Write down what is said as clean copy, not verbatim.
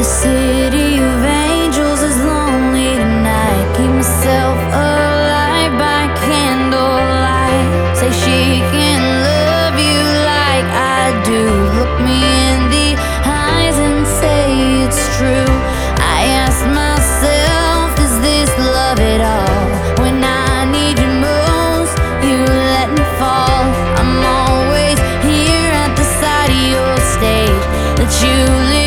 The city of angels is lonely tonight. Keep myself alive by candlelight. Say she can love you like I do. Look me in the eyes and say it's true. I ask myself, is this love at all? When I need you most, you let me fall. I'm always here at the side of your stage that you live